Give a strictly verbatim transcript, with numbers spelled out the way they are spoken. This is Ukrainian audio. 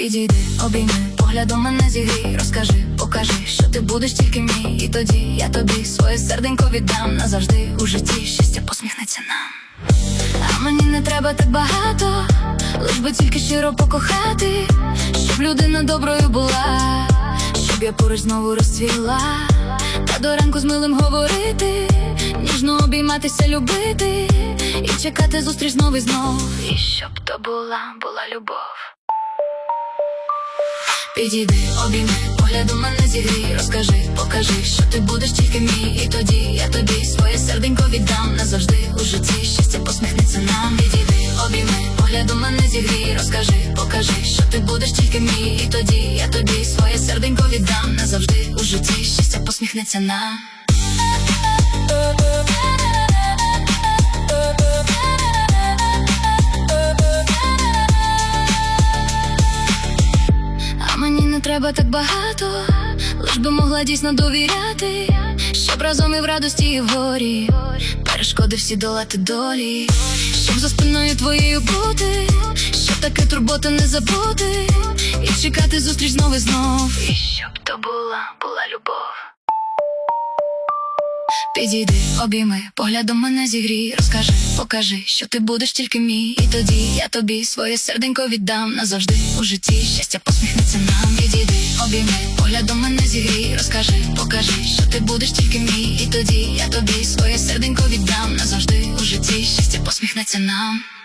Підійди, обійми, поглядом мене зігрій. Розкажи, покажи, що ти будеш тільки мій. І тоді я тобі своє серденько віддам. Назавжди у житті щастя посміхнеться нам. А мені не треба так багато, лиш би тільки щиро покохати, щоб людина доброю була, щоб я поруч знову розцвіла, та до ранку з милим говорити, ніжно обійматися, любити і чекати зустріч знов і знов. І щоб то була, була любов. Підійди, обійми, поглядом мене зігрій. Розкажи, покажи, що ти будеш тільки мій. І тоді я тобі своє серденько віддам. Назавжди у житті щастя посміхнеться нам. Підійди, обійми, поглядом мене зігрій. Розкажи, покажи, що ти будеш тільки мій. І тоді я тобі своє серденько віддам. Назавжди у житті щастя посміхнеться нам. Не треба так багато, лиш би могла дійсно довіряти, щоб разом і в радості, і в горі перешкоди всі долати долі, щоб за спиною твоєю бути, щоб таки турбота не забути, і чекати зустріч знов і знов, і щоб то була, була любов. Підійди, обійми, поглядом мене зігрій. Розкажи, покажи, що ти будеш тільки мій. І тоді я тобі своє серденько віддам. Назавжди у житті щастя посміхнеться нам. Підійди, обійми, поглядом мене зігрій. Розкажи, покажи, що ти будеш тільки мій. І тоді я тобі своє серденько віддам. Назавжди у житті щастя посміхнеться нам.